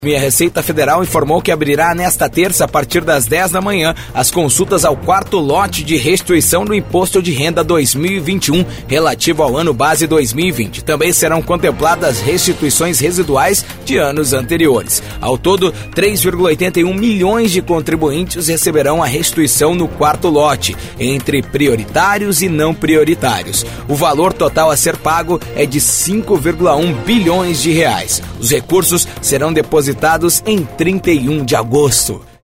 A Receita Federal informou que abrirá nesta terça, a partir das 10 da manhã, as consultas ao quarto lote de restituição do Imposto de Renda 2021, relativo ao ano base 2020. Também serão contempladas restituições residuais de anos anteriores. Ao todo, 3,81 milhões de contribuintes receberão a restituição no quarto lote, entre prioritários e não prioritários. O valor total a ser pago é de 5,1 bilhões de reais. Os recursos serão depositados em 31 de agosto.